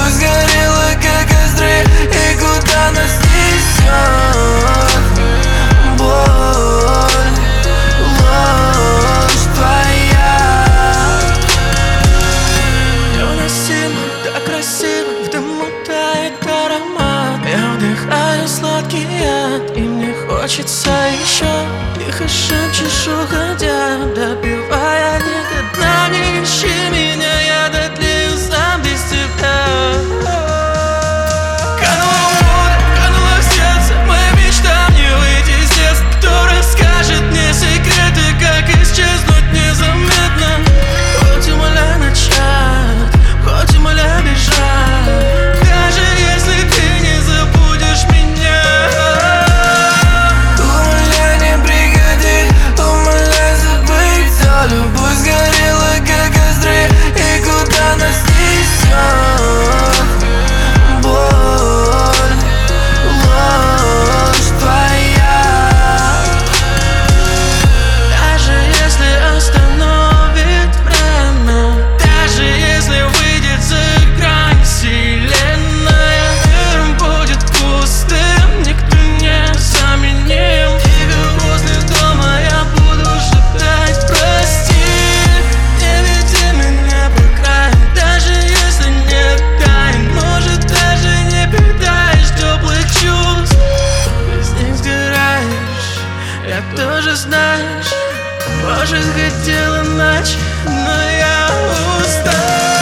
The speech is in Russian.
Любовь сгорела, как костры, и куда нас несет боль, ложь твоя. Невыносимо, так красиво, в дыму тает аромат. Я вдыхаю сладкий яд, и мне хочется еще. Тихо шепчешь, уходя, допивая не до дна. Не ищи меня, я дотлею сам без тебя. Канула в море, канула в сердце, моим мечтам не выйти из детства. Кто расскажет мне секреты, как исчезнуть незаметно? Хоть умоляй начать, хоть умоляй бежать, даже если ты не забудешь меня. Умоляй, не приходи, умоляй забыть все. Любовь сгорела, как костры, и куда нас несет боль, ложь твоя. Даже если остановит время, даже если выйдет за грань вселенная, мир будет пустым, никто не заменим. Тебя возле дома я буду шептать прости. Не веди меня по краю, даже если нет тайн. Может, даже не питаешь теплых чувств, без них сгораешь, я тоже, знаешь. Может, хотел иначе, но я устал.